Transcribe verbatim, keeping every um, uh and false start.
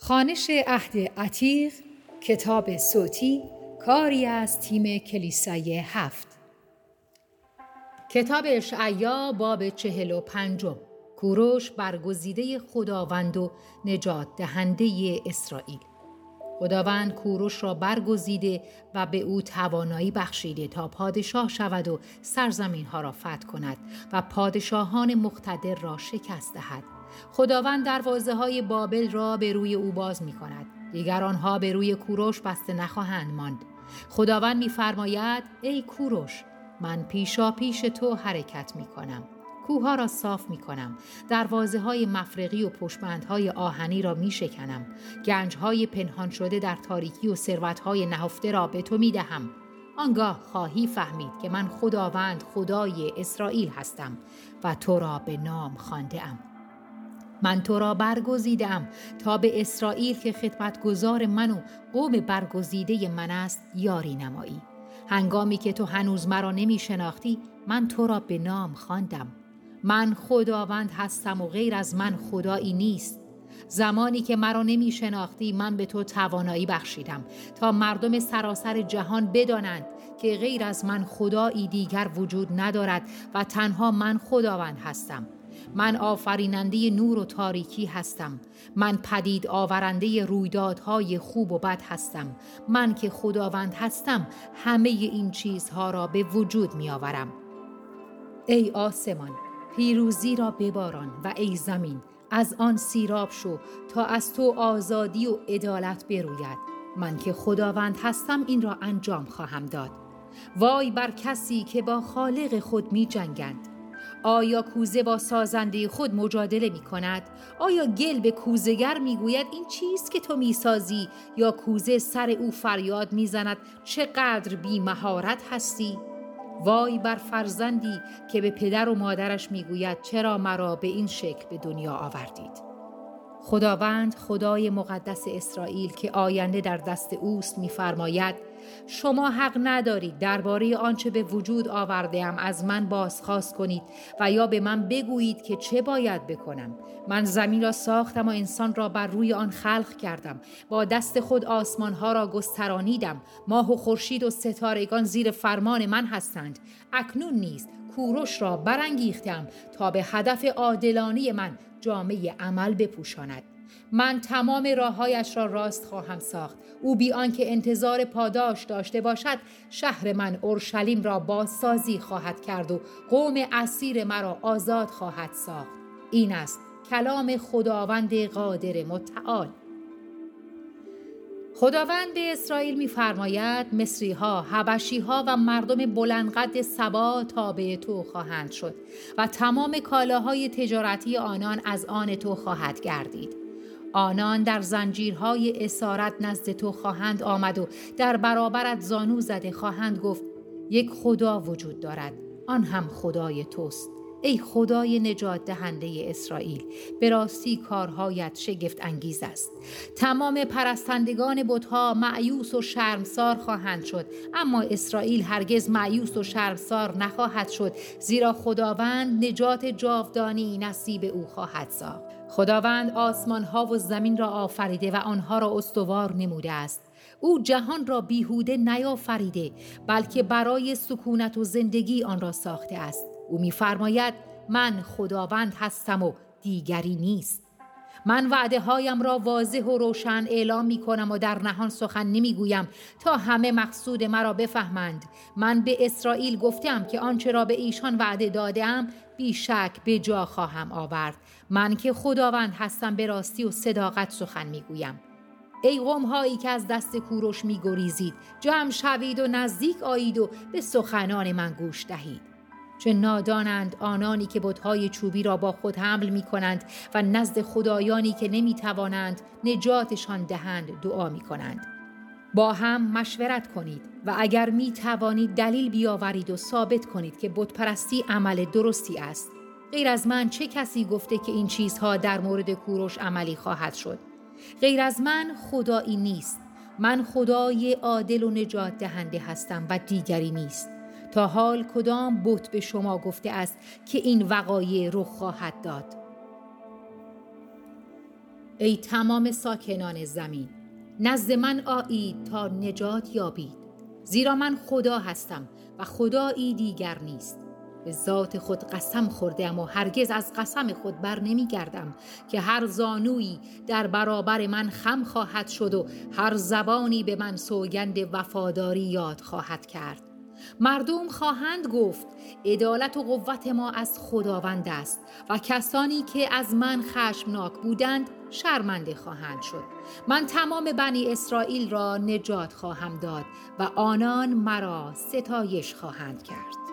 خوانش عهد عتیق، کتاب صوتی، کاری از تیم کلیسای هفت. کتاب اشعیا باب چهل و پنجم. کوروش برگزیده خداوند و نجات دهنده اسرائیل. خداوند کوروش را برگزیده و به او توانایی بخشیده تا پادشاه شود و سرزمین ها را فتح کند و پادشاهان مقتدر را شکست دهد. خداوند دروازه های بابل را به روی او باز می کند. دیگر آنها به روی کوروش بسته نخواهند ماند. خداوند می فرماید: ای کوروش، من پیشا پیش تو حرکت می کنم. کوها را صاف می کنم. دروازه های مفرقی و پشتبندهای آهنی را می شکنم. گنج های پنهان شده در تاریکی و ثروت های نهفته را به تو می دهم. آنگاه خواهی فهمید که من خداوند خدای اسرائیل هستم و تو را به نام خوانده ام. من تو را برگزیدم تا به اسرائیل که خدمتگزار من و قوم برگزیده من است یاری نمایی. هنگامی که تو هنوز مرا نمی شناختی، من تو را به نام خواندم. من خداوند هستم و غیر از من خدایی نیست. زمانی که مرا نمی شناختی، من به تو توانایی بخشیدم تا مردم سراسر جهان بدانند که غیر از من خدایی دیگر وجود ندارد و تنها من خداوند هستم. من آفریننده نور و تاریکی هستم. من پدید آورنده رویدادهای خوب و بد هستم. من که خداوند هستم همه این چیزها را به وجود می آورم. ای آسمان، پیروزی را بباران و ای زمین، از آن سیراب شو تا از تو آزادی و عدالت بروید. من که خداوند هستم این را انجام خواهم داد. وای بر کسی که با خالق خود می جنگند. آیا کوزه با سازنده خود مجادله می کند؟ آیا گل به کوزه‌گر می گوید این چیست که تو می سازی؟ یا کوزه سر او فریاد می زند چقدر بی مهارت هستی؟ وای بر فرزندی که به پدر و مادرش می گوید چرا مرا به این شکل به دنیا آوردید؟ خداوند خدای مقدس اسرائیل که آینده در دست اوست می فرماید: شما حق ندارید درباره آنچه به وجود آورده‌ام از من بازخواست کنید و یا به من بگویید که چه باید بکنم. من زمین را ساختم و انسان را بر روی آن خلق کردم. با دست خود آسمانها را گسترانیدم. ماه و خورشید و ستارگان زیر فرمان من هستند. اکنون نیز کوروش را برانگیختم تا به هدف عادلانه من جامه عمل بپوشاند. من تمام راههایش را راست خواهم ساخت. او بی آنکه انتظار پاداش داشته باشد شهر من اورشلیم را بازسازی خواهد کرد و قوم اسیر مرا آزاد خواهد ساخت. این است کلام خداوند قادر متعال. خداوند به اسرائیل می‌فرماید: مصری‌ها، حبشی‌ها و مردم بلندقد سبا تابع تو خواهند شد و تمام کالاهای تجارتی آنان از آن تو خواهد گردید. آنان در زنجیرهای اسارت نزد تو خواهند آمد و در برابرت زانو زده خواهند گفت: یک خدا وجود دارد، آن هم خدای توست. ای خدای نجات دهنده اسرائیل، به راستی کارهایت شگفت انگیز است. تمام پرستندگان بت‌ها مایوس و شرمسار خواهند شد، اما اسرائیل هرگز مایوس و شرمسار نخواهد شد، زیرا خداوند نجات جاودانی نصیب او خواهد ساخت. خداوند آسمان‌ها و زمین را آفریده و آنها را استوار نموده است. او جهان را بیهوده نیافریده، بلکه برای سکونت و زندگی آن را ساخته است. او می‌فرماید: من خداوند هستم و دیگری نیست. من وعده هایم را واضح و روشن اعلام می کنم و در نهان سخن نمی گویم تا همه مقصود مرا بفهمند. من به اسرائیل گفتم که آنچه را به ایشان وعده دادم بیشک به جا خواهم آورد. من که خداوند هستم به راستی و صداقت سخن می گویم. ای قوم هایی که از دست کوروش می گریزید، جمع شوید و نزدیک آیید و به سخنان من گوش دهید. چه نادانند آنانی که بت‌های چوبی را با خود حمل می کنند و نزد خدایانی که نمی توانند نجاتشان دهند دعا می کنند. با هم مشورت کنید و اگر می توانید دلیل بیاورید و ثابت کنید که بت پرستی عمل درستی است. غیر از من چه کسی گفته که این چیزها در مورد کوروش عملی خواهد شد؟ غیر از من خدایی نیست. من خدای عادل و نجات دهنده هستم و دیگری نیست. تا حال کدام بت به شما گفته است که این وقایع رخ خواهد داد؟ ای تمام ساکنان زمین، نزد من آیید تا نجات یابید، زیرا من خدا هستم و خدایی دیگر نیست. به ذات خود قسم خوردم و هرگز از قسم خود بر نمی گردم که هر زانویی در برابر من خم خواهد شد و هر زبانی به من سوگند وفاداری یاد خواهد کرد. مردم خواهند گفت عدالت و قوت ما از خداوند است و کسانی که از من خشمناک بودند شرمنده خواهند شد. من تمام بنی اسرائیل را نجات خواهم داد و آنان مرا ستایش خواهند کرد.